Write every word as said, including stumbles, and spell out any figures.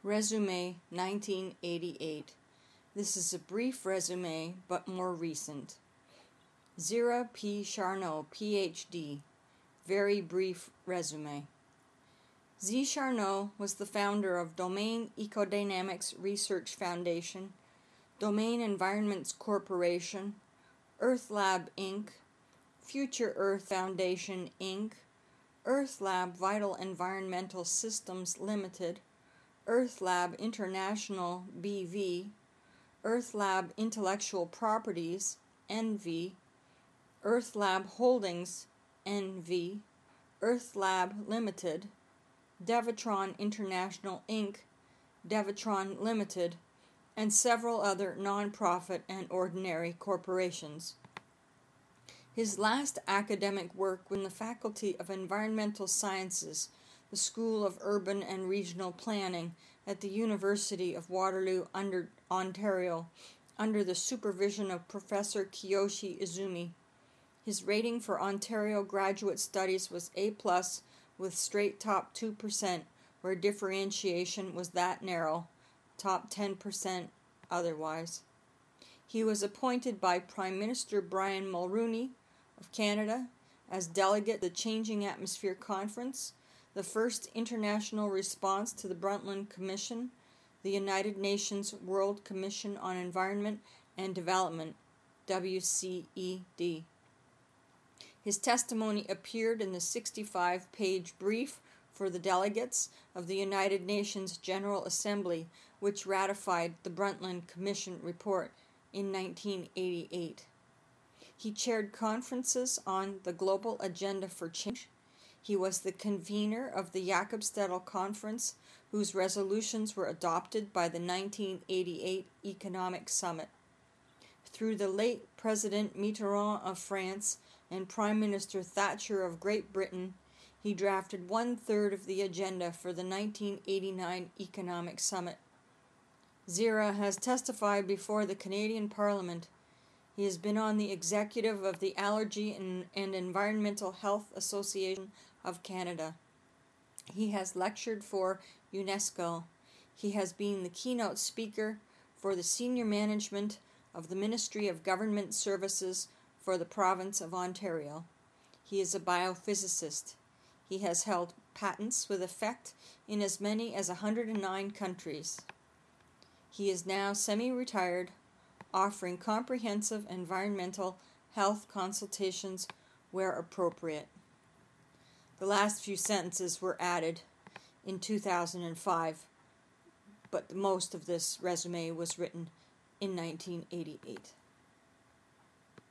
Resume nineteen eighty-eight. This is a brief resume, but more recent. Zira P. Charnow, P H D. Very brief resume. Z. Charnow was the founder of Domain Ecodynamics Research Foundation, Domain Environments Corporation, Earth Lab Incorporated, Future Earth Foundation Incorporated, Earth Lab Vital Environmental Systems Limited, Earth Lab International B V, Earth Lab Intellectual Properties N V, Earth Lab Holdings N V, Earth Lab Limited, Devitron International Incorporated, Devitron Limited, and several other non-profit and ordinary corporations. His last academic work was in the Faculty of Environmental Sciences, the School of Urban and Regional Planning at the University of Waterloo, under, Ontario, under the supervision of Professor Kiyoshi Izumi. His rating for Ontario graduate studies was A plus with straight top two percent, where differentiation was that narrow, top ten percent otherwise. He was appointed by Prime Minister Brian Mulroney of Canada as delegate to the Changing Atmosphere Conference, the first international response to the Brundtland Commission, the United Nations World Commission on Environment and Development, W C E D. His testimony appeared in the sixty-five page brief for the delegates of the United Nations General Assembly, which ratified the Brundtland Commission report in nineteen eighty-eight. He chaired conferences on the Global Agenda for Change. He was the convener of the Jakobsdal Conference, whose resolutions were adopted by the nineteen eighty-eight Economic Summit. Through the late President Mitterrand of France and Prime Minister Thatcher of Great Britain, he drafted one-third of the agenda for the nineteen eighty-nine Economic Summit. Zira has testified before the Canadian Parliament. He has been on the executive of the Allergy and, and Environmental Health Association of Canada. He has lectured for UNESCO. He has been the keynote speaker for the senior management of the Ministry of Government Services for the province of Ontario. He is a biophysicist. He has held patents with effect in as many as one hundred nine countries. He is now semi-retired, offering comprehensive environmental health consultations where appropriate. The last few sentences were added in two thousand five, but most of this resume was written in nineteen eighty-eight.